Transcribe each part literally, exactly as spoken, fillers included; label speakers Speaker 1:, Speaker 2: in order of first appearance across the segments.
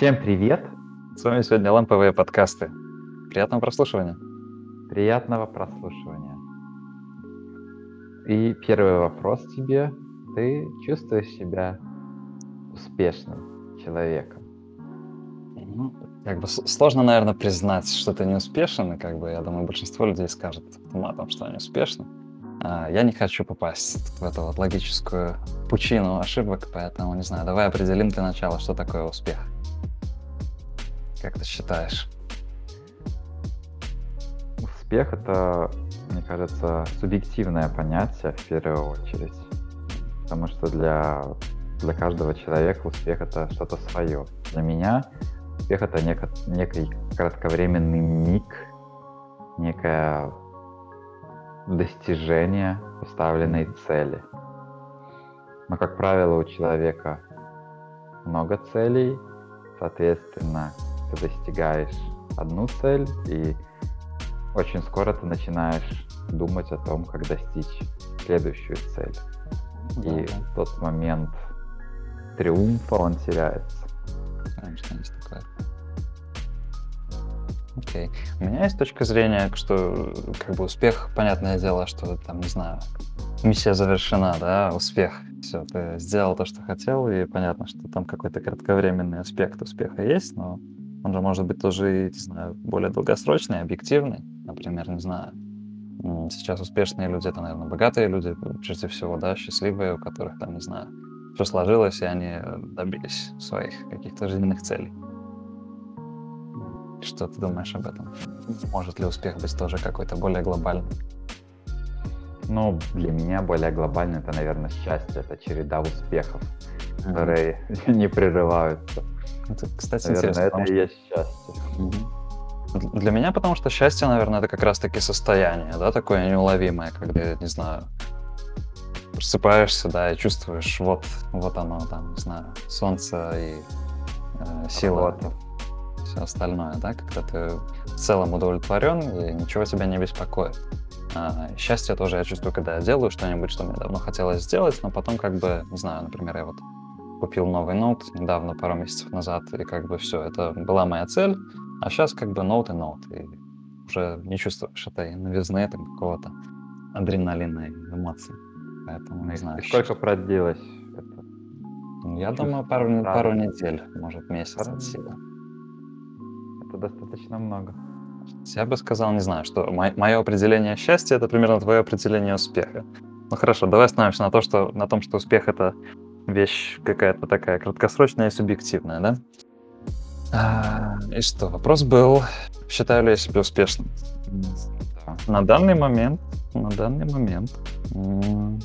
Speaker 1: Всем привет!
Speaker 2: С вами сегодня ламповые подкасты. Приятного прослушивания.
Speaker 1: Приятного прослушивания. И первый вопрос тебе. Ты чувствуешь себя успешным человеком?
Speaker 2: Ну, как бы с- сложно, наверное, признать, что ты не успешен, и как бы я думаю, большинство людей скажет автоматом, что они успешны. А я не хочу попасть в эту вот логическую пучину ошибок, поэтому не знаю. Давай определим для начала, что такое успех. Как ты считаешь?
Speaker 1: Успех — это, мне кажется, субъективное понятие в первую очередь, потому что для, для каждого человека успех — это что-то свое. Для меня успех — это неко- некий кратковременный миг, некое достижение поставленной
Speaker 2: Мгм.
Speaker 1: цели. Но, как правило, у человека много целей, соответственно, ты достигаешь одну цель, и очень скоро ты начинаешь думать о том, как достичь следующую цель.
Speaker 2: Да,
Speaker 1: И
Speaker 2: да,
Speaker 1: в тот момент триумфа он теряется.
Speaker 2: конечно, есть такое. Окей. У меня есть точка зрения, что э, как бы успех, понятное дело, что там, не знаю, миссия завершена, да, успех. Все, ты сделал то, что хотел, и понятно, что там какой-то кратковременный аспект успеха есть, но он же может быть тоже и, не знаю, более долгосрочный, объективный. Например, не знаю, м, сейчас успешные люди — это, наверное, богатые люди, м, прежде всего, да, счастливые, у которых там, не знаю, все сложилось, и они э, добились своих каких-то жизненных целей. М, Что ты думаешь об этом? Может ли успех быть тоже какой-то более глобальный?
Speaker 1: Но для меня более глобально это, наверное, счастье, это череда успехов,
Speaker 2: Мгм.
Speaker 1: которые не прерываются.
Speaker 2: Это, кстати,
Speaker 1: Наверное,
Speaker 2: интересно,
Speaker 1: это
Speaker 2: потому
Speaker 1: и
Speaker 2: что
Speaker 1: есть счастье.
Speaker 2: мгм. Д для меня, потому что счастье, наверное, это как раз таки состояние, да, такое неуловимое, когда, не знаю, просыпаешься, да, и чувствуешь, вот вот оно там, не знаю, солнце и, э, сила,
Speaker 1: Работа.
Speaker 2: все остальное, да, когда ты в целом удовлетворен и ничего тебя не беспокоит. А, счастье тоже я чувствую, когда я делаю что-нибудь, что мне давно хотелось сделать, но потом как бы, не знаю, например, я вот купил новый ноут недавно, пару месяцев назад, и как бы все, это была моя цель, а сейчас как бы ноут и ноут, и уже не чувствуешь этой новизны, там какого-то адреналина и эмоций. Поэтому,
Speaker 1: Ну
Speaker 2: не
Speaker 1: и
Speaker 2: знаю,
Speaker 1: и
Speaker 2: щ
Speaker 1: сколько продлилось это
Speaker 2: ну, я думаю, пару
Speaker 1: чувство
Speaker 2: не пару
Speaker 1: радости?
Speaker 2: недель, может, месяц
Speaker 1: Пару
Speaker 2: от
Speaker 1: недель.
Speaker 2: силы.
Speaker 1: Это достаточно много.
Speaker 2: Я бы сказал, не знаю, что мое определение счастья — это примерно твое определение успеха. Ну хорошо, давай остановимся на то, что на том, что успех — это вещь какая-то такая краткосрочная и субъективная, да? А, и что, вопрос был, считаю ли я себя успешным? М,
Speaker 1: Да.
Speaker 2: На данный момент, на данный момент, м,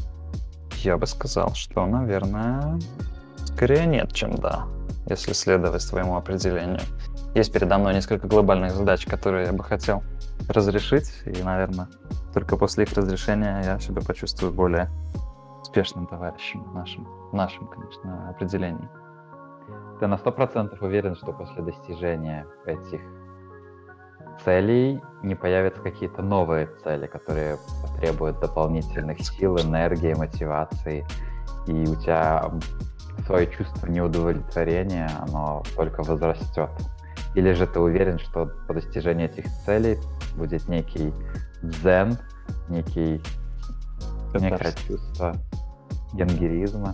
Speaker 2: я бы сказал, что, наверное, скорее нет, чем да, если следовать твоему определению. Есть передо мной несколько глобальных задач, которые я бы хотел разрешить, и, наверное, только после их разрешения я себя почувствую более успешным товарищем в нашем, в нашем, конечно, определении.
Speaker 1: Ты на сто процентов уверен, что после достижения этих целей не появятся какие-то новые цели, которые потребуют дополнительных сил, энергии, мотивации, и у тебя свое чувство неудовлетворения, оно только возрастет? Или же ты уверен, что по достижении этих целей будет некий дзен, некий, некое
Speaker 2: Катарсис.
Speaker 1: чувство
Speaker 2: Мгм.
Speaker 1: янгиризма?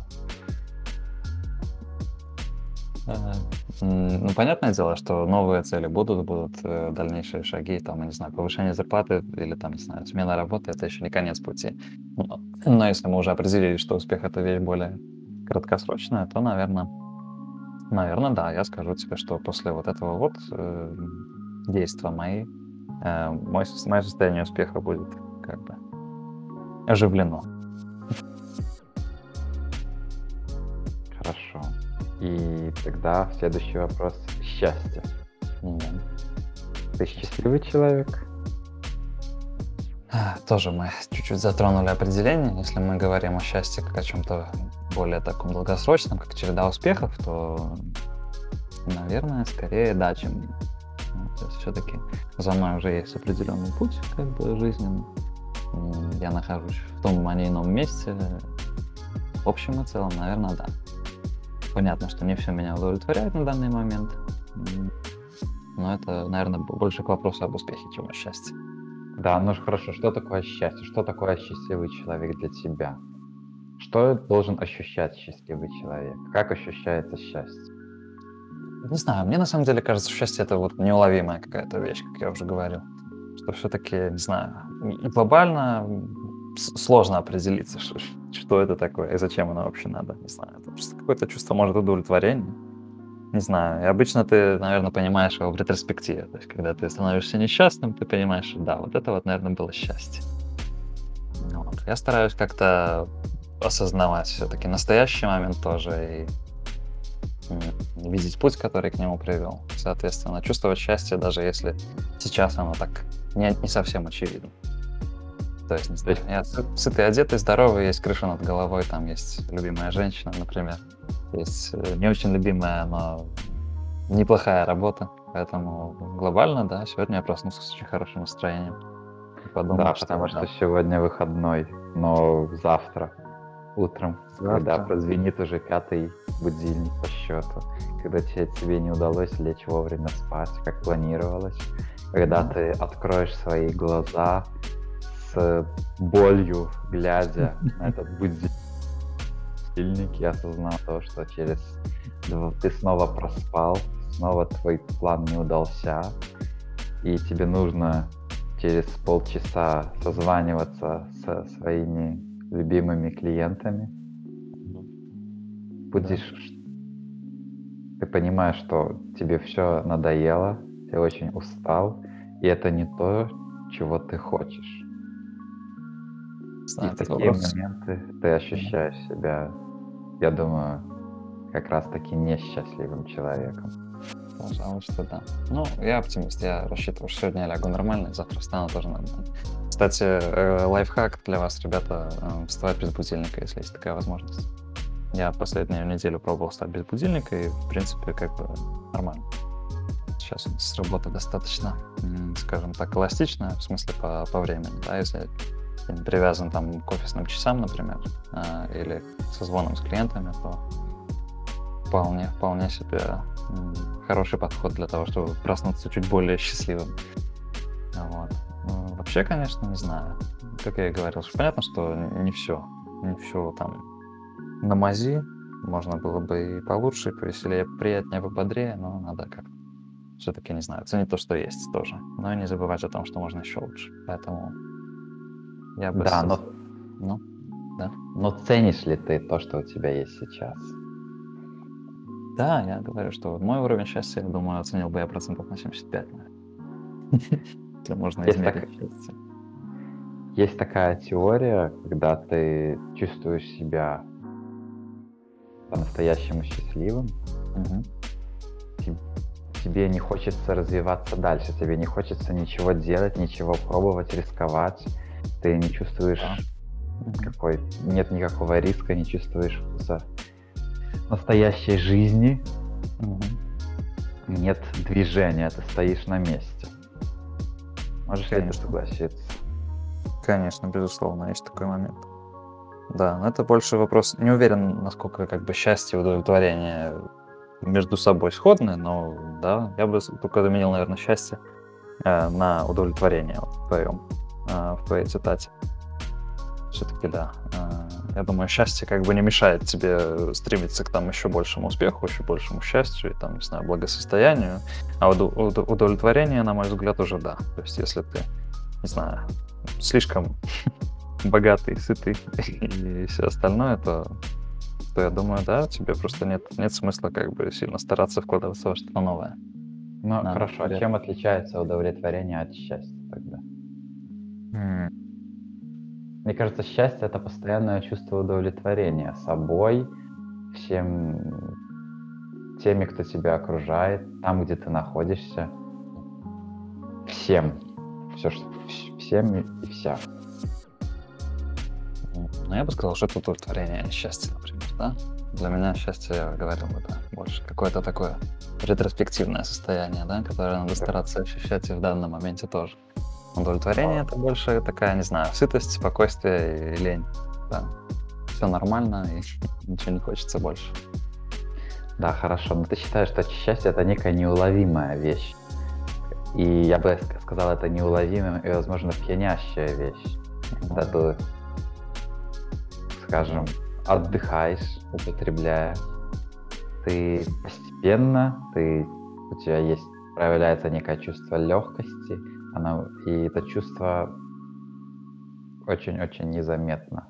Speaker 2: Э, м, Ну, понятное дело, что новые цели будут, будут э, дальнейшие шаги, там, я не знаю, повышение зарплаты или там, не знаю, смена работы — это еще не конец пути. Но, но если мы уже определили, что успех — это вещь более краткосрочная, то, наверное, наверное, да, я скажу тебе, что после вот этого вот э, действия мои, э, мой, сос- мое состояние успеха будет как бы оживлено.
Speaker 1: Хорошо. И тогда следующий вопрос. Счастье.
Speaker 2: М,
Speaker 1: Ты
Speaker 2: Сейчас.
Speaker 1: счастливый человек?
Speaker 2: А, Тоже мы чуть-чуть затронули определение. Если мы говорим о счастье как о чем-то более таком долгосрочном, как череда успехов, то, наверное, скорее да, чем нет. Ну, то есть все-таки за мной уже есть определенный путь, как бы жизненный. М, Я нахожусь в том или ином месте. В общем и целом, наверное, да. понятно, что не все меня удовлетворяет на данный момент. М, Но это, наверное, больше к вопросу об успехе, чем о счастье.
Speaker 1: Да, ну ж хорошо, что такое счастье? Что такое счастливый человек для тебя? Что должен ощущать счастливый человек? Как ощущается счастье?
Speaker 2: Не знаю, мне на самом деле кажется, что счастье это вот неуловимая какая-то вещь, как я уже говорил. Что все-таки, не знаю, м, глобально м, с- сложно определиться, что, что это такое и зачем оно вообще надо. Не знаю, это просто какое-то чувство, может, удовлетворения. Не знаю. И обычно ты, наверное, понимаешь его в ретроспективе. То есть, когда ты становишься несчастным, ты понимаешь, что да, вот это вот, наверное, было счастье. Ну вот. Я стараюсь как-то осознавать все-таки настоящий момент тоже и м, видеть путь, который к нему привел. Соответственно, чувствовать счастье, даже если сейчас оно так не, не совсем очевидно. То есть, не
Speaker 1: То
Speaker 2: знаю,
Speaker 1: есть,
Speaker 2: я сыт- сытый, одетый, здоровый, есть крыша над головой, там есть любимая женщина, например. Есть э, не очень любимая, но неплохая работа. Поэтому глобально, да, сегодня я проснулся с очень хорошим настроением и подумал,
Speaker 1: да,
Speaker 2: что
Speaker 1: потому что
Speaker 2: да,
Speaker 1: сегодня выходной, но завтра утром, когда
Speaker 2: завтра.
Speaker 1: прозвенит уже пятый будильник по счету, когда те- тебе не удалось лечь вовремя спать, как планировалось, когда
Speaker 2: Мгм.
Speaker 1: ты откроешь свои глаза с болью, глядя на этот будильник, и осознал то, что через дв- ты снова проспал, снова твой план не удался, и тебе нужно через полчаса созваниваться со своими любимыми клиентами,
Speaker 2: Мгм. Да,
Speaker 1: будешь, ты понимаешь, что тебе все надоело, ты очень устал, и это не то, чего ты хочешь. И
Speaker 2: знаю,
Speaker 1: в
Speaker 2: этот
Speaker 1: такие
Speaker 2: вопрос.
Speaker 1: моменты ты
Speaker 2: Да.
Speaker 1: ощущаешь себя, я думаю, как раз-таки несчастливым человеком.
Speaker 2: Пожалуй, что да. Ну, я оптимист, я рассчитываю, что сегодня я лягу нормально, и завтра встану тоже нормально. Кстати, э, лайфхак для вас, ребята, э, вставать без будильника, если есть такая возможность. Я последнюю неделю пробовал встать без будильника, и, в принципе, как бы нормально. Сейчас у нас работа достаточно, м, скажем так, эластичная, в смысле по, по времени, да, если я не привязан там к офисным часам, например, а, или к созвонам с клиентами, то вполне, вполне себе м, хороший подход для того, чтобы проснуться чуть более счастливым. Вот. Ну, вообще, конечно, не знаю. Как я и говорил, что понятно, что не все, не все там на мази, можно было бы и получше, и повеселее, приятнее, пободрее, но надо как все-таки, не знаю, ценить то, что есть тоже. Но и не забывать о том, что можно еще лучше. Поэтому я бы...
Speaker 1: Да,
Speaker 2: с-
Speaker 1: но,
Speaker 2: Ну, да.
Speaker 1: но ценишь ли ты то, что у тебя есть сейчас?
Speaker 2: Да, я говорю, что мой уровень счастья, я думаю, оценил бы я процентов на семьдесят пять, наверное. Если можно
Speaker 1: Есть,
Speaker 2: измерить
Speaker 1: так,
Speaker 2: счастье.
Speaker 1: есть такая теория, когда ты чувствуешь себя по-настоящему счастливым,
Speaker 2: Мгм.
Speaker 1: те- тебе не хочется развиваться дальше, тебе не хочется ничего делать, ничего пробовать, рисковать, ты не
Speaker 2: Да.
Speaker 1: чувствуешь
Speaker 2: Мгм.
Speaker 1: какой, нет никакого риска, не чувствуешь вкуса настоящей жизни,
Speaker 2: Мгм.
Speaker 1: нет движения, ты стоишь на месте. Можешь ли ты
Speaker 2: Конечно.
Speaker 1: согласиться?
Speaker 2: Конечно, безусловно, есть такой момент. Да, но это больше вопрос. Не уверен, насколько как бы счастье и удовлетворение между собой сходны, но да, я бы с- только заменил, наверное, счастье э, на удовлетворение вот, в твоем, э, в твоей цитате. Все-таки да. Э, я думаю, счастье как бы не мешает тебе стремиться к там еще большему успеху, еще большему счастью и там, не знаю, благосостоянию. А уду- уду- удовлетворение, на мой взгляд, уже да. То есть, если ты, не знаю, слишком богатый, сытый и все остальное, то, то я думаю, да, тебе просто нет, нет смысла как бы сильно стараться вкладываться во что-то новое.
Speaker 1: Ну,
Speaker 2: Надо
Speaker 1: хорошо, а
Speaker 2: скорее.
Speaker 1: чем отличается удовлетворение от счастья тогда?
Speaker 2: М,
Speaker 1: Мне кажется, счастье — это постоянное чувство удовлетворения собой, всем теми, кто тебя окружает, там, где ты находишься, всем. Все, всем и и вся.
Speaker 2: м. Ну, я бы сказал, что это удовлетворение, а не счастье, например, да? Для меня счастье, я говорил бы, да, больше какое-то такое ретроспективное состояние, да, которое надо стараться ощущать и в данном моменте тоже. Удовлетворение — это больше такая, не знаю, сытость, спокойствие и лень. Да. Все нормально, и ничего не хочется больше.
Speaker 1: Да, хорошо, но ты считаешь, что счастье — это некая неуловимая вещь. И я бы ск- сказал, это неуловимая и, возможно, пьянящая вещь. Когда ты, скажем, отдыхаешь, употребляя, ты постепенно, ты, у тебя есть, проявляется некое чувство легкости, оно, и это чувство очень-очень незаметно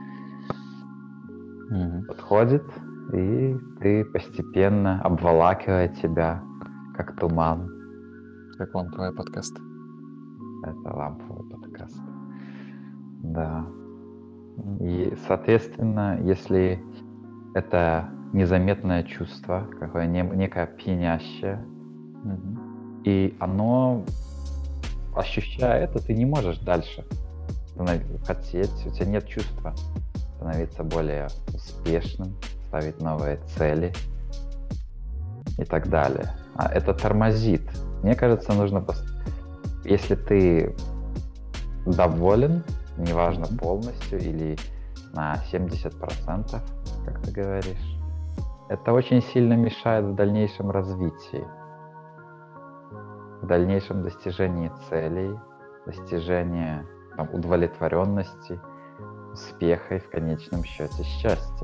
Speaker 2: Мгм.
Speaker 1: подходит, и ты постепенно обволакивает тебя, как туман.
Speaker 2: Как ламповый подкаст.
Speaker 1: Это ламповый подкаст. Да.
Speaker 2: Мгм.
Speaker 1: И, соответственно, если это незаметное чувство, какое не- некое пьянящее,
Speaker 2: Мгм.
Speaker 1: и оно, ощущая это, ты не можешь дальше станов- хотеть, у тебя нет чувства становиться более успешным, ставить новые цели и так далее. А это тормозит. Мне кажется, нужно, пос- если ты доволен, неважно
Speaker 2: Мгм.
Speaker 1: полностью или на семьдесят процентов, как ты говоришь, это очень сильно мешает в дальнейшем развитии, в дальнейшем достижении целей, достижении там, удовлетворенности, успеха и в конечном счете счастья.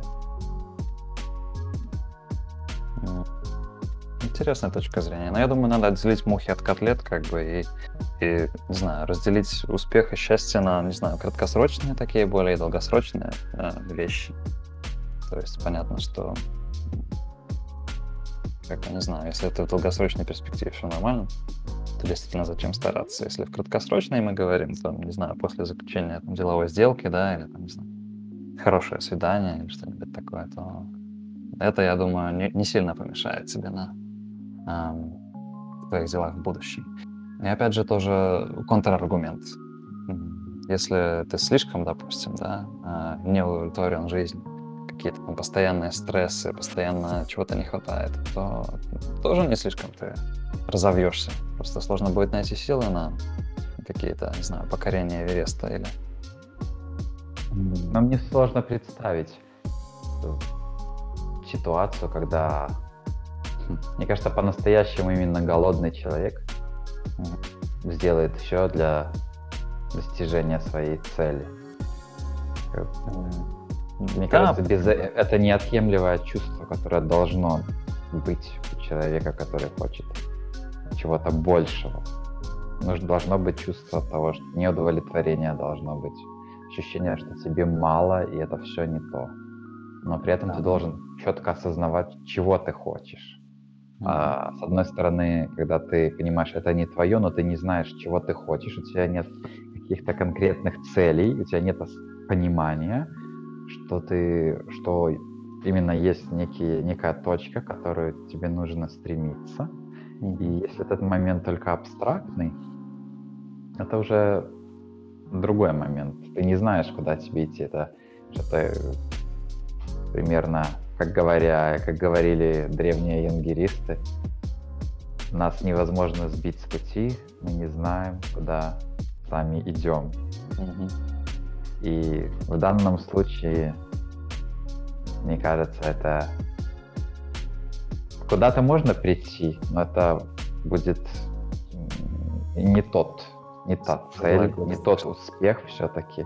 Speaker 2: М. Интересная точка зрения. Но я думаю, надо отделить мухи от котлет, как бы, и, и, не знаю, разделить успех и счастье на, не знаю, краткосрочные такие, более долгосрочные э, вещи. То есть понятно, что, м, как бы, не знаю, если это в долгосрочной перспективе все нормально, то действительно зачем стараться. Если в краткосрочной мы говорим, там, не знаю, после заключения там, деловой сделки, да, или там, не знаю, хорошее свидание или что-нибудь такое, то это, я думаю, не, не сильно помешает тебе на ам, в твоих делах в будущем. И опять же тоже контраргумент. М, Если ты слишком, допустим, да, а, не удовлетворен жизнью, какие-то там постоянные стрессы, постоянно чего-то не хватает, то тоже не слишком ты разовьешься. Просто сложно будет найти силы на какие-то, не знаю, покорение Эвереста или...
Speaker 1: Но
Speaker 2: М,
Speaker 1: мне сложно представить э, ситуацию, когда, хм, мне кажется, по-настоящему именно голодный человек
Speaker 2: м,
Speaker 1: сделает все для достижения своей цели. Э,
Speaker 2: м.
Speaker 1: Мне
Speaker 2: Да,
Speaker 1: кажется, без э- это неотъемлемое чувство, которое должно быть у человека, который хочет чего-то большего. Нужно, должно быть чувство того, что неудовлетворение должно быть, ощущение, что тебе мало, и это все не то. Но при этом
Speaker 2: да.
Speaker 1: ты должен четко осознавать, чего ты хочешь.
Speaker 2: Мгм.
Speaker 1: А, с одной стороны, когда ты понимаешь, это не твое, но ты не знаешь, чего ты хочешь, у тебя нет каких-то конкретных целей, у тебя нет ос- понимания, что ты, что именно есть некие, некая точка, к которой тебе нужно стремиться. И
Speaker 2: Мгм.
Speaker 1: если этот момент только абстрактный, это уже другой момент. Ты не знаешь, куда тебе идти. Это что-то э, примерно, как говоря, как говорили древние янгеристы, нас невозможно сбить с пути, мы не знаем, куда сами идем.
Speaker 2: Мгм.
Speaker 1: И в данном случае, мне кажется, это куда-то можно прийти, но это будет м, не тот, не та цель, не
Speaker 2: Согласен.
Speaker 1: тот успех все-таки,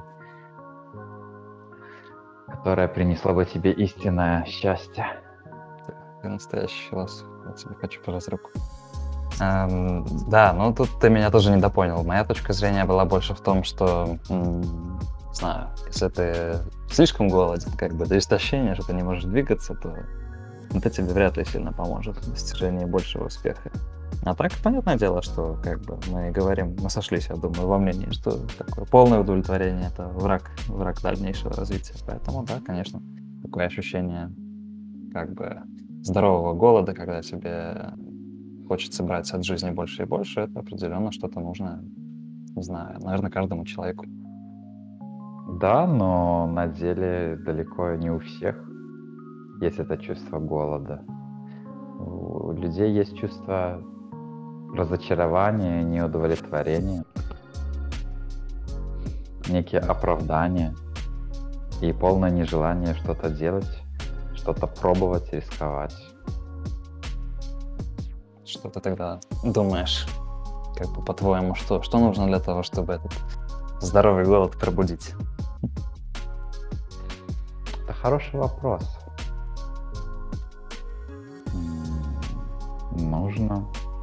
Speaker 1: которое принесло бы тебе истинное счастье.
Speaker 2: Ты настоящий философ. Я тебе хочу пожать руку. Ам, да, ну тут ты меня тоже недопонял. Моя точка зрения была больше в том, что, м, не знаю, если ты слишком голоден, как бы до истощения, что ты не можешь двигаться, то это тебе вряд ли сильно поможет в достижении большего успеха. А так, понятное дело, что как бы мы говорим, мы сошлись, я думаю, во мнении, что такое полное удовлетворение — это враг, враг дальнейшего развития. Поэтому, да, конечно, такое ощущение как бы здорового голода, когда тебе хочется брать от жизни больше и больше, это определенно что-то нужно, не знаю, наверное, каждому человеку.
Speaker 1: Да, но на деле далеко не у всех есть это чувство голода. У людей есть чувство разочарования, неудовлетворения, некие оправдания и полное нежелание что-то делать, что-то пробовать, рисковать.
Speaker 2: что ты тогда думаешь? Как бы по-твоему, что, что нужно для того, чтобы этот здоровый голод пробудить?
Speaker 1: Это хороший вопрос. М, Нужно.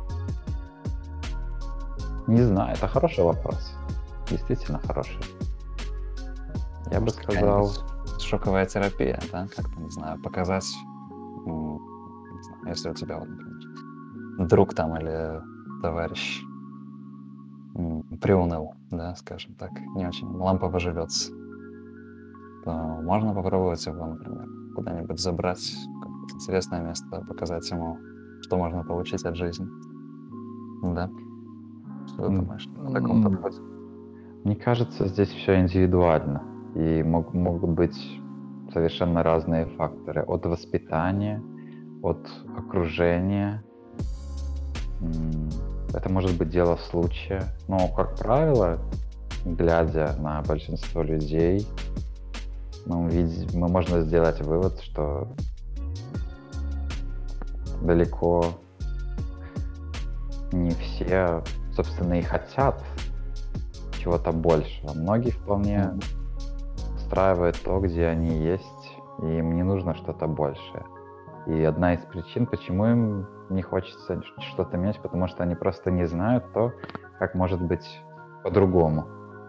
Speaker 1: Не знаю, это хороший вопрос. Действительно хороший. Я бы
Speaker 2: Может,
Speaker 1: сказал,
Speaker 2: какая-нибудь шоковая терапия, да? Как-то, не знаю, показать, м, не знаю, если у тебя, вот, например, друг там или товарищ м, приуныл, да, скажем так, не очень лампово живется, то можно попробовать его, например, куда-нибудь забрать, в какое-то интересное место, показать ему, что можно получить от жизни. Да? Что ты
Speaker 1: м,
Speaker 2: думаешь о таком
Speaker 1: м,
Speaker 2: подходе?
Speaker 1: мне кажется, здесь все индивидуально. И мог- могут быть совершенно разные факторы. От воспитания, от окружения. М, Это может быть дело случая. Но, как правило, глядя на большинство людей, мы, увидим, мы можно сделать вывод, что далеко не все, собственно, и хотят чего-то большего. Многие вполне
Speaker 2: Мгм.
Speaker 1: устраивает то, где они есть, и им не нужно что-то большее. И одна из причин, почему им не хочется ш- что-то менять, потому что они просто не знают то, как может быть по-другому.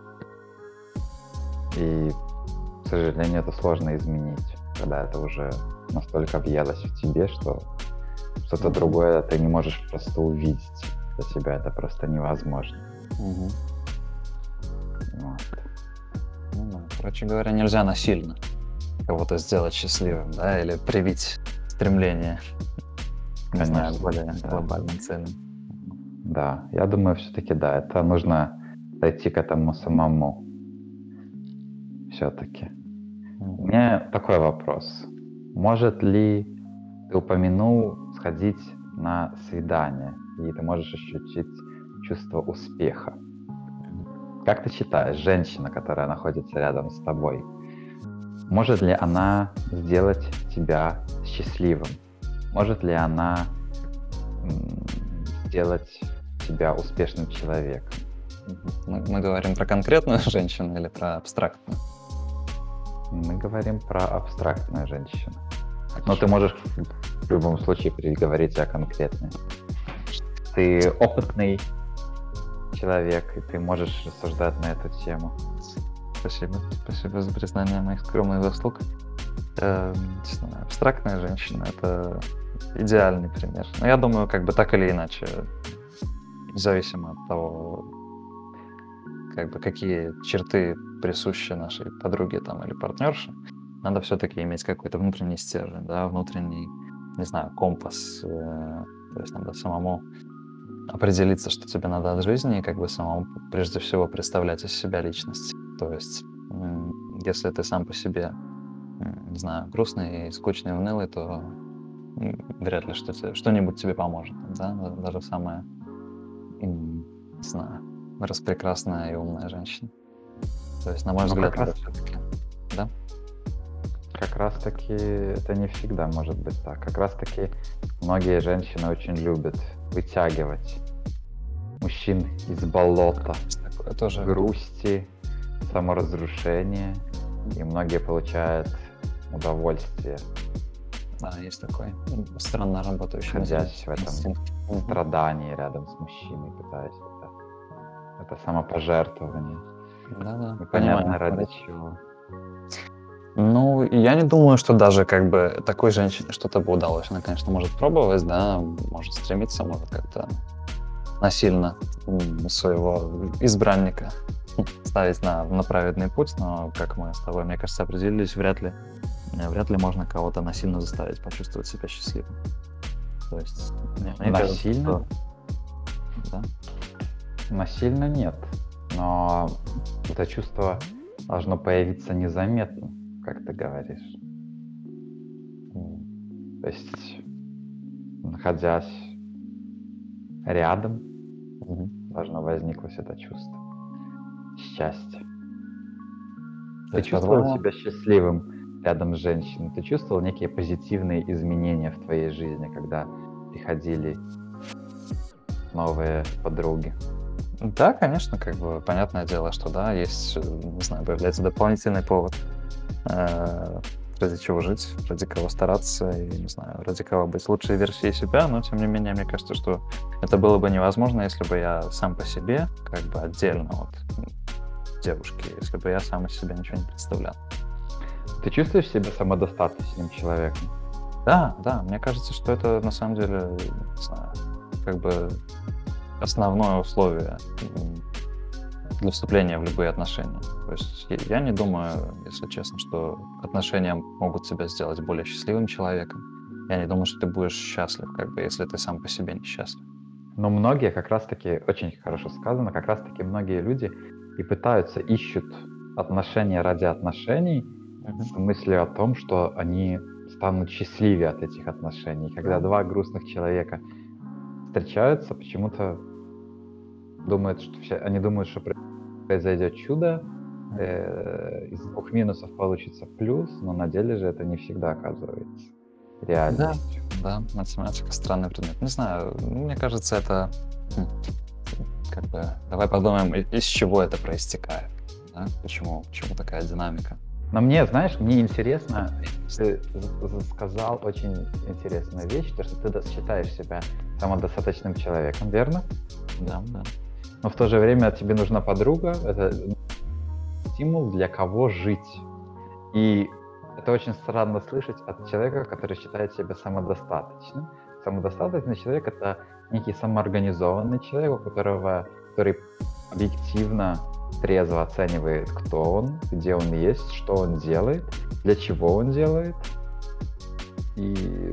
Speaker 1: И, к сожалению, это сложно изменить, когда это уже настолько въелось в тебе, что что-то
Speaker 2: Мгм.
Speaker 1: другое ты не можешь просто увидеть. Для тебя это просто невозможно.
Speaker 2: Мгм.
Speaker 1: Вот.
Speaker 2: Ну да. Короче говоря, нельзя насильно кого-то сделать счастливым, да, или привить стремление, не знаю, к
Speaker 1: Конечно,
Speaker 2: более
Speaker 1: да.
Speaker 2: глобальным целям. Мгм.
Speaker 1: Да, я думаю, все-таки да, это нужно дойти к этому самому все-таки. У
Speaker 2: Мгм.
Speaker 1: меня такой вопрос. Может ли ты упомянул сходить на свидание, и ты можешь ощутить чувство успеха?
Speaker 2: Мгм.
Speaker 1: Как ты считаешь, женщина, которая находится рядом с тобой, может ли она сделать тебя счастливым? Может ли она м, сделать тебя успешным человеком?
Speaker 2: Мгм. Мы, мы говорим про конкретную женщину или про абстрактную?
Speaker 1: Мы говорим про абстрактную женщину. Но ты
Speaker 2: Хорошо.
Speaker 1: можешь в в любом случае переговорить о конкретной. Ты опытный человек, и ты можешь рассуждать на эту тему.
Speaker 2: Спасибо. Спасибо за признание моих скромных заслуг. Эм, не знаю, абстрактная женщина — это идеальный пример. Но я думаю, как бы так или иначе, независимо от того, как бы какие черты присущи нашей подруге там или партнерше, надо все-таки иметь какой-то внутренний стержень, да, внутренний, не знаю, компас. э, То есть надо самому определиться, что тебе надо от жизни, и как бы самому прежде всего представлять из себя личность. То есть, м, если ты сам по себе, м, не знаю, грустный, скучный, унылый, то м, вряд ли что те- что-нибудь тебе поможет, да, да- даже самая, м, не знаю, распрекрасная и умная женщина. То есть, на мой
Speaker 1: Но как
Speaker 2: взгляд,
Speaker 1: раз,
Speaker 2: это все-таки, да.
Speaker 1: как раз таки это не всегда может быть так. Как раз таки многие женщины очень любят вытягивать мужчин из болота
Speaker 2: Есть такое тоже.
Speaker 1: грусти, саморазрушения, и многие получают удовольствие,
Speaker 2: Да, есть такой м, странно работающий
Speaker 1: находясь в
Speaker 2: материнский
Speaker 1: этом
Speaker 2: инстинкт. Мгм.
Speaker 1: страдании рядом с мужчиной, пытаясь это, это самопожертвование.
Speaker 2: Да-да,
Speaker 1: Непонятно
Speaker 2: понимаю.
Speaker 1: ради чего.
Speaker 2: Ну, я не думаю, что даже как бы такой женщине что-то бы удалось. Она, конечно, может пробовать, да, может стремиться, может как-то насильно м, своего избранника ставить на, на праведный путь, но, как мы с тобой, мне кажется, определились, вряд ли, э, вряд ли можно кого-то насильно заставить почувствовать себя счастливым. То есть, мне, мне кажется,
Speaker 1: Насильно?
Speaker 2: что, да.
Speaker 1: Насильно нет, но это чувство должно появиться незаметно, как ты говоришь.
Speaker 2: м,
Speaker 1: То есть, находясь рядом,
Speaker 2: мгм.
Speaker 1: должно возникнуть это чувство счастья.
Speaker 2: То
Speaker 1: Ты
Speaker 2: есть,
Speaker 1: чувствовал
Speaker 2: по-твоему,
Speaker 1: себя счастливым рядом с женщиной? Ты чувствовал некие позитивные изменения в твоей жизни, когда приходили новые подруги.
Speaker 2: Да, конечно, как бы понятное дело, что да, есть, э, не знаю, появляется дополнительный повод, э, ради чего жить, ради кого стараться и, не знаю, ради кого быть лучшей версией себя, но тем не менее, мне кажется, что это было бы невозможно, если бы я сам по себе, как бы отдельно от м, девушки, если бы я сам из себя ничего не представлял.
Speaker 1: Ты чувствуешь себя самодостаточным человеком?
Speaker 2: Да, да, мне кажется, что это на самом деле, не знаю, как бы основное условие м, для вступления в любые отношения. То есть я я не думаю, если честно, что отношения могут тебя сделать более счастливым человеком. Я не думаю, что ты будешь счастлив, как бы, если ты сам по себе не счастлив.
Speaker 1: Но многие как раз-таки, очень хорошо сказано, как раз-таки многие люди и пытаются, ищут отношения ради отношений
Speaker 2: Мгм.
Speaker 1: с мыслью о том, что они станут счастливее от этих отношений. Когда
Speaker 2: Да.
Speaker 1: два грустных человека встречаются, почему-то думают, что все, они думают, что произойдет чудо,
Speaker 2: Мгм.
Speaker 1: э, из двух минусов получится плюс, но на деле же это не всегда оказывается
Speaker 2: Да,
Speaker 1: реальностью.
Speaker 2: да, математика странный предмет. Не знаю, мне кажется, это м, как бы давай подумаем, и- из чего это проистекает, да? Почему, почему такая динамика?
Speaker 1: Но мне, знаешь, мне интересно, ты з- з- сказал очень интересную вещь, то, что ты дос- считаешь себя самодостаточным человеком, верно?
Speaker 2: Да, да.
Speaker 1: Но в то же время тебе нужна подруга, это стимул для кого жить. И это очень странно слышать от человека, который считает себя самодостаточным. Самодостаточный человек — это некий самоорганизованный человек, у которого, который объективно, трезво оценивает, кто он, где он есть, что он делает, для чего он делает. И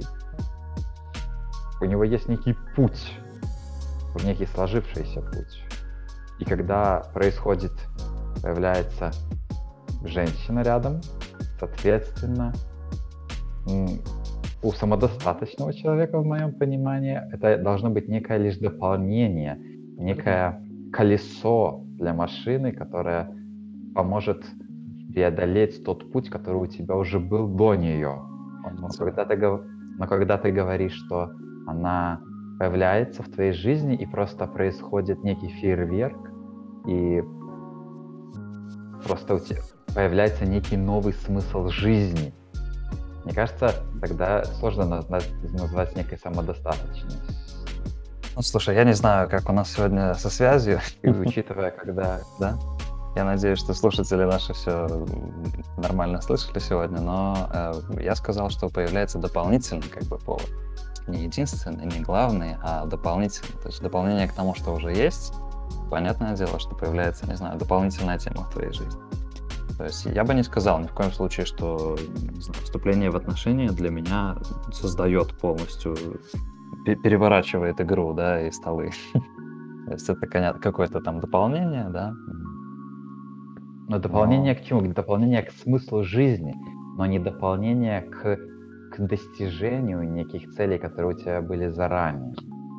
Speaker 1: у него есть некий путь, некий сложившийся путь. И когда происходит, появляется женщина рядом, соответственно, м, у самодостаточного человека, в моем понимании, это должно быть некое лишь дополнение, некое колесо для машины, которое поможет преодолеть тот путь, который у тебя уже был до нее.
Speaker 2: Понял
Speaker 1: Но
Speaker 2: тебя.
Speaker 1: когда ты, гов- но когда ты говоришь, что она появляется в твоей жизни и просто происходит некий фейерверк, и просто у тебя появляется некий новый смысл жизни. Мне кажется, тогда сложно на- на- назвать некой самодостаточностью.
Speaker 2: Ну, слушай, я не знаю, как у нас сегодня со связью,
Speaker 1: И учитывая, когда...
Speaker 2: да? Я надеюсь, что слушатели наши все нормально слышали сегодня, но э, я сказал, что появляется дополнительный как бы повод. Не единственный, не главный, а дополнительный. То есть дополнение к тому, что уже есть. Понятное дело, что появляется, не знаю, дополнительная тема в твоей жизни. То есть я бы не сказал ни в коем случае, что не знаю, вступление в отношения для меня создает полностью, пе- переворачивает игру, да, и столы. То есть это коня- какое-то там дополнение, да, м,
Speaker 1: Но
Speaker 2: но
Speaker 1: дополнение к чему? Дополнение к смыслу жизни, но не дополнение к, к достижению неких целей, которые у тебя были заранее.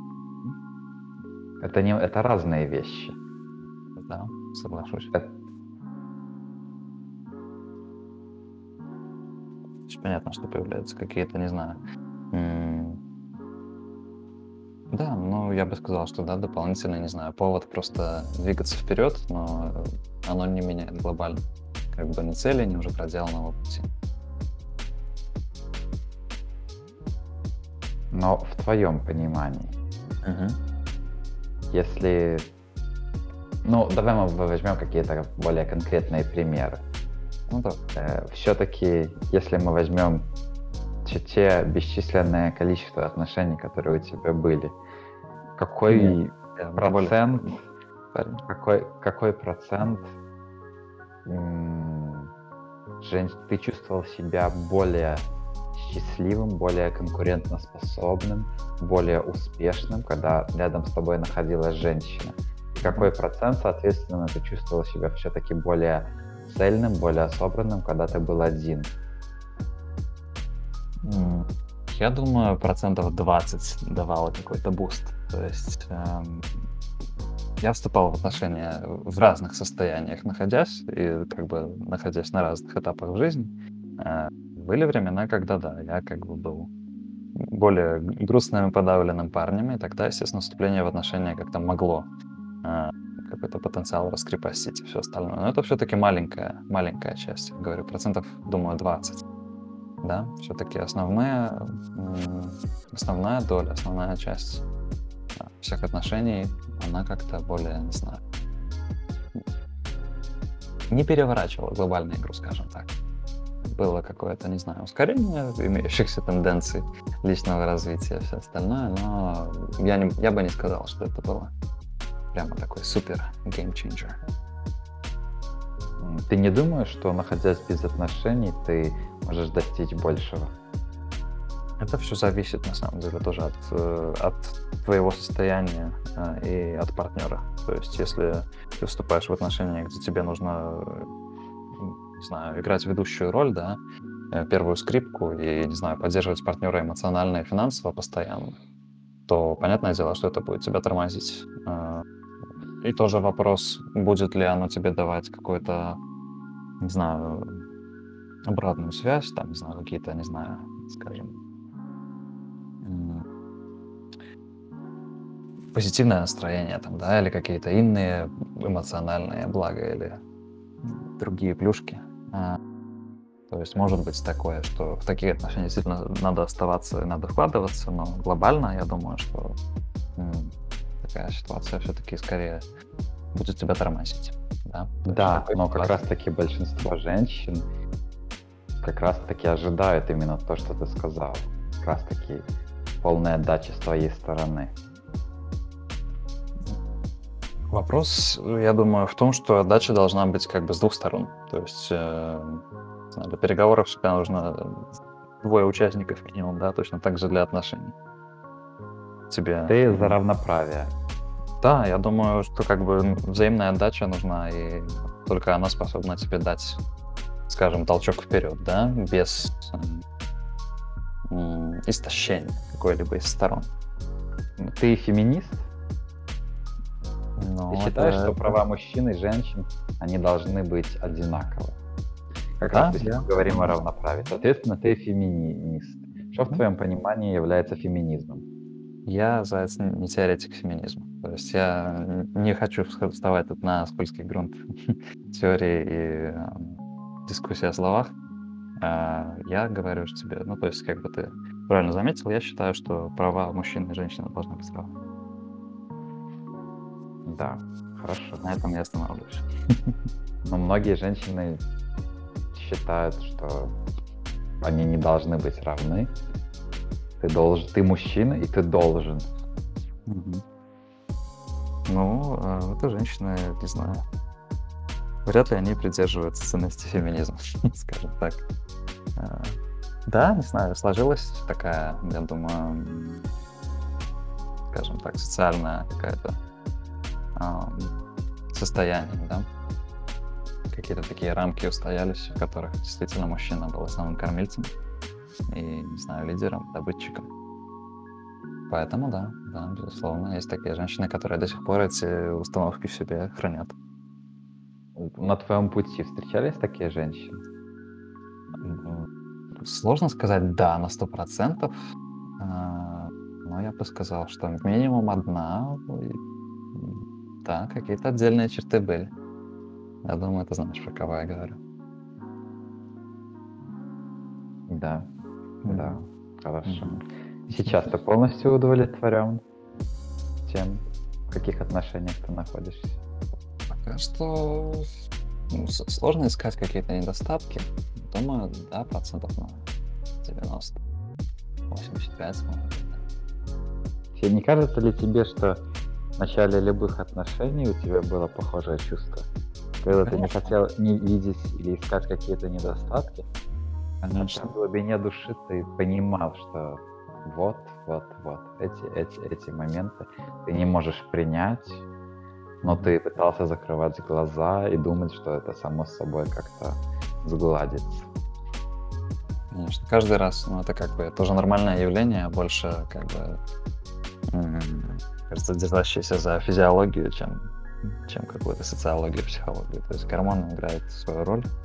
Speaker 1: Это, не, это разные вещи.
Speaker 2: да, соглашусь.
Speaker 1: Это-
Speaker 2: То есть понятно, что появляются какие-то, не знаю, м, да, ну я бы сказал, что да, дополнительный, не знаю, повод просто двигаться вперед, но э, оно не меняет глобально как бы ни цели, ни уже проделанного пути.
Speaker 1: но в твоем понимании,
Speaker 2: Мгм.
Speaker 1: если... Ну, давай мы возьмем какие-то более конкретные примеры.
Speaker 2: Ну да,
Speaker 1: Все-таки, если мы возьмем те, те бесчисленное количество отношений, которые у тебя были,
Speaker 2: нет,
Speaker 1: какой
Speaker 2: я более
Speaker 1: процент,
Speaker 2: спокойный парень.
Speaker 1: какой, какой процент м, жен- ты чувствовал себя более счастливым, более конкурентоспособным, более успешным, когда рядом с тобой находилась женщина? И
Speaker 2: Мгм.
Speaker 1: какой процент, соответственно, ты чувствовал себя все-таки более цельным, более собранным, когда ты был один?
Speaker 2: М, Я думаю, процентов двадцать давало какой-то буст. То есть эм, я вступал в отношения в разных состояниях, находясь, и как бы находясь на разных этапах в жизни. Э, Были времена, когда да, я как бы был более г- грустными, подавленным парнями, тогда, естественно, вступление в отношения как-то могло а, какой-то потенциал раскрепостить и все остальное. Но это все-таки маленькая, маленькая часть. Я говорю, процентов, думаю, двадцать. Да, все-таки основная, м, основная доля, основная часть а, всех отношений, она как-то более, не знаю, не переворачивала глобальную игру, скажем так. Было какое-то, не знаю, ускорение имеющихся тенденций личного развития, все остальное, но я, не, я бы не сказал, что это было прямо такой супер геймченджер.
Speaker 1: М, Ты не думаешь, что, находясь без отношений, ты можешь достичь большего?
Speaker 2: Это все зависит, на самом деле, тоже от, э, от твоего состояния э, и от партнера. То есть, если ты вступаешь в отношения, где тебе нужно, э, м, не знаю, играть ведущую роль, да, э, первую скрипку и, не знаю, поддерживать партнера эмоционально и финансово постоянно, то понятное дело, что это будет тебя тормозить. Э, И тоже вопрос, будет ли оно тебе давать какой-то, не знаю, обратную связь, там, не знаю, какие-то, не знаю, скажем, м, позитивное настроение там, да, или какие-то иные эмоциональные блага или м, другие плюшки. А, То есть может быть такое, что в такие отношения действительно надо оставаться и надо вкладываться, но глобально я думаю, что м, такая ситуация все-таки скорее будет тебя тормозить. Да? То есть в
Speaker 1: Да,
Speaker 2: такой
Speaker 1: но как
Speaker 2: ситуации.
Speaker 1: раз-таки большинство женщин как раз-таки ожидают именно то, что ты сказал. Как раз-таки полная отдача с твоей стороны.
Speaker 2: Вопрос, э, я думаю, в том, что отдача должна быть как бы с двух сторон. То есть э, не знаю, для переговоров всегда нужно э, двое участников минимум, да, точно так же для отношений. Тебе,
Speaker 1: Ты за
Speaker 2: м,
Speaker 1: равноправие.
Speaker 2: да, я думаю, что как бы м, взаимная отдача нужна, и только она способна тебе дать, скажем, толчок вперед, да, без м, м, истощения какой-либо из сторон.
Speaker 1: Ну, Ты феминист? Ты
Speaker 2: Ну,
Speaker 1: считаешь,
Speaker 2: это,
Speaker 1: что
Speaker 2: это-
Speaker 1: права мужчин и женщин, они должны быть одинаковы? Как раз
Speaker 2: да,
Speaker 1: если
Speaker 2: я.
Speaker 1: мы говорим о равноправии. Соответственно, ты феминист. Что в
Speaker 2: Мгм.
Speaker 1: твоем понимании является феминизмом?
Speaker 2: Я, заяц, н- не теоретик феминизма. То есть я н- не хочу вс- вставать тут на скользкий грунт теории и ам, дискуссии о словах. А, Я говорю же тебе, ну, то есть, как бы ты правильно заметил, я считаю, что права мужчин и женщины должны быть равны.
Speaker 1: Да, хорошо.
Speaker 2: На этом я остановлюсь.
Speaker 1: Но многие женщины считают, что они не должны быть равны. Ты должен, ты мужчина, и ты должен.
Speaker 2: Мгм. Ну, а, это женщины, не знаю, вряд ли они придерживаются ценности феминизма, скажем так. А, Да, не знаю, сложилась такая, я думаю, м, скажем так, социальная какая-то ам, состояние, да. Какие-то такие рамки устоялись, в которых действительно мужчина был основным кормильцем и, не знаю, лидером, добытчиком. Поэтому да, да, безусловно, есть такие женщины, которые до сих пор эти установки в себе хранят.
Speaker 1: На твоем пути встречались такие женщины?
Speaker 2: М, Сложно сказать «да» на сто процентов, а, но я бы сказал, что минимум одна, и, м, да, какие-то отдельные черты были. Я думаю, ты знаешь, про кого я говорю.
Speaker 1: Да, да,
Speaker 2: Мгм,
Speaker 1: хорошо.
Speaker 2: мгм.
Speaker 1: Сейчас ты полностью удовлетворен тем, в каких отношениях ты находишься?
Speaker 2: Пока что ну, с- сложно искать какие-то недостатки. Думаю, да, процентов на девяносто, восемьдесят пять, может быть, да.
Speaker 1: Тебе не кажется ли тебе, что в начале любых отношений у тебя было похожее чувство? Когда ты не
Speaker 2: Конечно,
Speaker 1: хотел не видеть или искать какие-то недостатки, а там
Speaker 2: конечно.
Speaker 1: в глубине души ты понимал, что вот, вот, вот, эти, эти, эти моменты ты не можешь принять, но
Speaker 2: Мгм.
Speaker 1: ты пытался закрывать глаза и думать, что это само собой как-то сгладится.
Speaker 2: Конечно. Каждый раз, ну, это как бы тоже нормальное явление, а больше как бы, м, кажется, держащееся за физиологию, чем, чем какую-то социологию, психологию. То есть гормоны играют свою роль.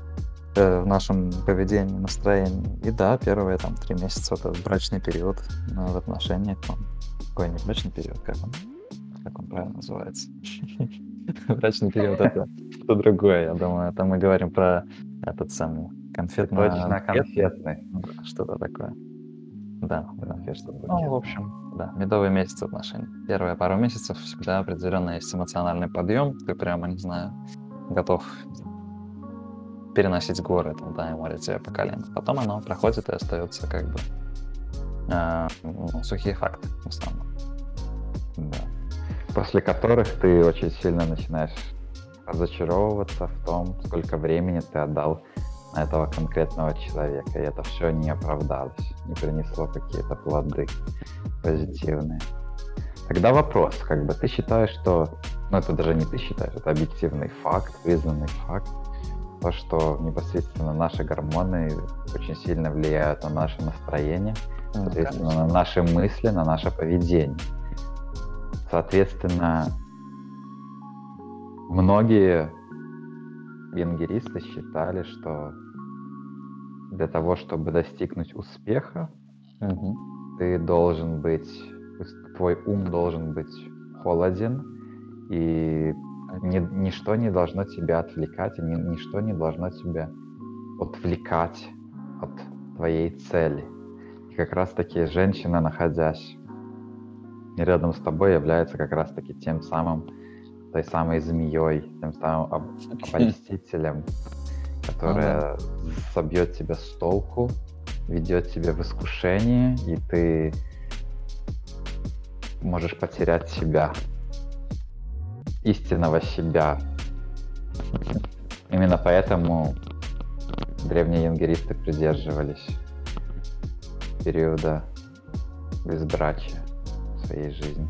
Speaker 2: э, в нашем поведении, настроении. И да, первые там три месяца это брачный период э, в отношениях. Он какой не брачный период, как он, как он правильно называется? Брачный период это что другое, я думаю. Это мы говорим про этот самый
Speaker 1: Ты точно
Speaker 2: конфетно-букетный,
Speaker 1: конфетный.
Speaker 2: да, что-то такое. Да, да. Ну, в
Speaker 1: Конфетно-букетный.
Speaker 2: общем, да, медовый месяц отношений. Первые пару месяцев всегда определенно есть эмоциональный подъем. Ты прямо, не знаю, готов переносить горы, там, да, и море тебе по колено. Потом оно проходит и остается как бы а, ну, сухие факты в основном.
Speaker 1: Да. После которых ты очень сильно начинаешь разочаровываться в том, сколько времени ты отдал на этого конкретного человека, и это все не оправдалось, не принесло какие-то плоды позитивные. Тогда вопрос, как бы ты считаешь, что, ну это даже не ты считаешь, это объективный факт, признанный факт, то, что непосредственно наши гормоны очень сильно влияют на наше настроение,
Speaker 2: Ну,
Speaker 1: соответственно,
Speaker 2: конечно.
Speaker 1: на наши мысли, на наше поведение. Соответственно, многие венгеристы считали, что для того, чтобы достигнуть успеха,
Speaker 2: Мгм.
Speaker 1: ты должен быть, твой ум должен быть холоден, и ни- ничто не должно тебя отвлекать, и ни- ничто не должно тебя отвлекать от твоей цели. И как раз-таки женщина, находясь рядом с тобой, является как раз-таки тем самым, той самой змеей, тем самым об- обольстителем,
Speaker 2: Ну да.
Speaker 1: которая собьет тебя с толку, ведет тебя в искушение, и ты можешь потерять себя, истинного себя. Именно поэтому древние янгеристы придерживались периода безбрачия в своей жизни.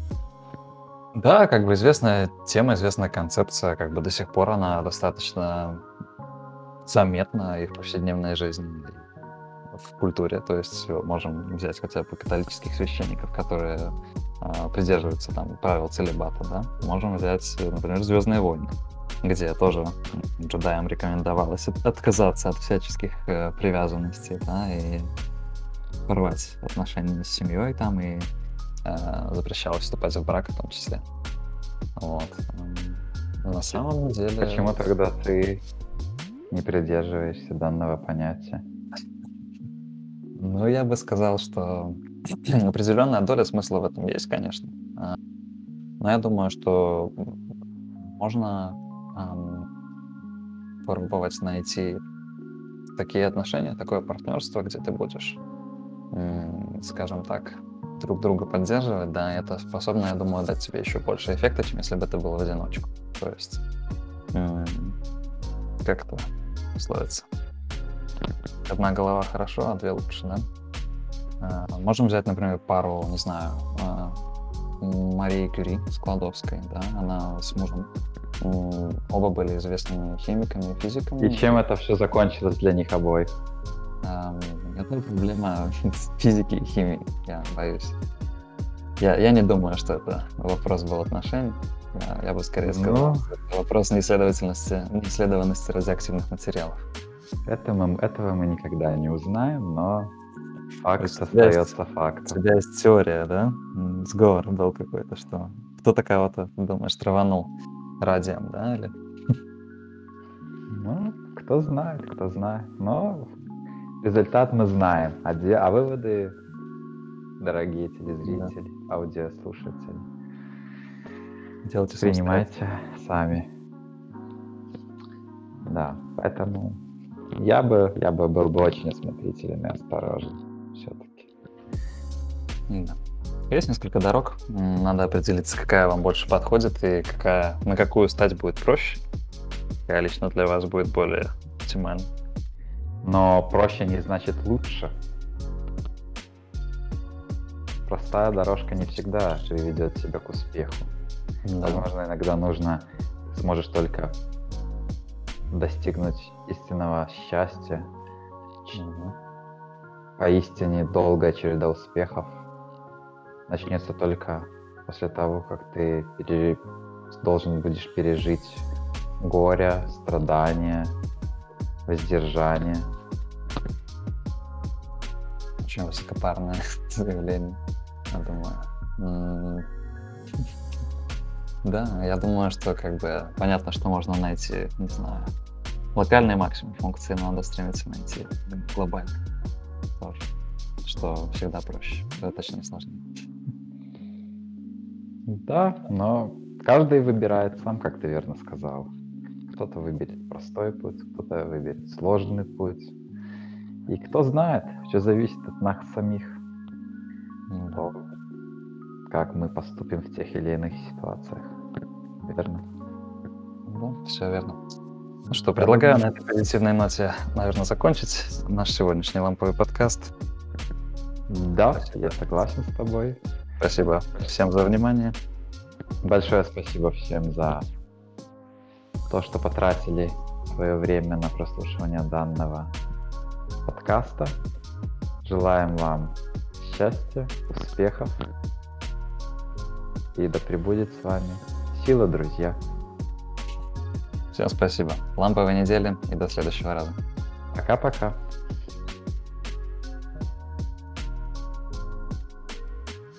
Speaker 2: Да, как бы известная тема, известная концепция, как бы до сих пор она достаточно заметна и в повседневной жизни, и в культуре. То есть э, можем взять хотя бы католических священников, которые а, придерживаются там правил целибата, да. Можем взять, э, например, «Звездные войны», где тоже м, джедаям рекомендовалось от- отказаться от всяческих э, привязанностей, да, и порвать отношения с семьей там, и э, запрещалось вступать в брак в том числе. Вот. М, На самом деле,
Speaker 1: Почему тогда ты не придерживаешься данного понятия?
Speaker 2: ну, я бы сказал, что определенная доля смысла в этом есть, конечно. А, Но я думаю, что м, можно ам, попробовать найти такие отношения, такое партнерство, где ты будешь, м, скажем так, друг друга поддерживать, да, и это способно, я думаю, дать тебе еще больше эффекта, чем если бы ты был в одиночку. То есть, м, как это условится? Одна голова хорошо, а две лучше, да? А, Можем взять, например, пару, не знаю, а, м, Марии Кюри Складовской, да, она с мужем. м, Оба были известными химиками и физиками.
Speaker 1: И чем это все закончилось для них обоих?
Speaker 2: Ам, Это проблема физики и химии, я боюсь. Я, я не думаю, что это вопрос был отношений. Я, я бы скорее сказал,
Speaker 1: Ну,
Speaker 2: что это вопрос неисследовательности, неисследованности радиоактивных материалов.
Speaker 1: это мы, этого мы никогда не узнаем, но
Speaker 2: То
Speaker 1: факт
Speaker 2: есть у тебя есть,
Speaker 1: остается
Speaker 2: у
Speaker 1: фактом.
Speaker 2: тебя есть теория, да? М, Сговор был какой-то, что кто-то кого-то, ты думаешь, траванул радием, да? Или...
Speaker 1: Ну, кто знает, кто знает. Но результат мы знаем. А, де- а выводы, дорогие
Speaker 2: Да.
Speaker 1: телезрители, аудиослушатели,
Speaker 2: Делайте самостоятельно.
Speaker 1: принимайте сами. Да, поэтому я бы, я бы был бы очень осмотрителен и осторожен все-таки.
Speaker 2: Да. Есть несколько дорог. М, Надо определиться, какая вам больше подходит и какая, на какую стать будет проще. Какая лично для вас будет более оптимальна.
Speaker 1: Но проще не значит лучше. Простая дорожка не всегда приведет тебя к успеху.
Speaker 2: Да.
Speaker 1: Возможно, иногда нужно, ты сможешь только достигнуть истинного счастья.
Speaker 2: Мгм.
Speaker 1: Поистине долгая череда успехов начнется только после того, как ты пере- должен будешь пережить горе, страдания, воздержание.
Speaker 2: Очень высокопарное заявление, я думаю. М, Да, я думаю, что как бы понятно, что можно найти, не знаю, локальный максимум функции, но надо стремиться найти глобальный тоже, что всегда проще, э, точнее сложнее.
Speaker 1: Да, но каждый выбирает сам, как ты верно сказал. Кто-то выберет простой путь, кто-то выберет сложный путь. И кто знает, все зависит от нас самих,
Speaker 2: М,
Speaker 1: то, как мы поступим в тех или иных ситуациях. Верно?
Speaker 2: Да, все верно. Ну что,
Speaker 1: Я
Speaker 2: предлагаю на
Speaker 1: думаю,
Speaker 2: этой позитивной ноте, наверное, закончить наш сегодняшний ламповый подкаст.
Speaker 1: да,
Speaker 2: Спасибо.
Speaker 1: я согласен с тобой.
Speaker 2: Спасибо всем за внимание.
Speaker 1: Большое спасибо всем за то, что потратили свое время на прослушивание данного подкаста. Желаем вам счастья, успехов и да пребудет с вами сила, друзья.
Speaker 2: Всем спасибо. Ламповой недели и до следующего раза.
Speaker 1: Пока-пока.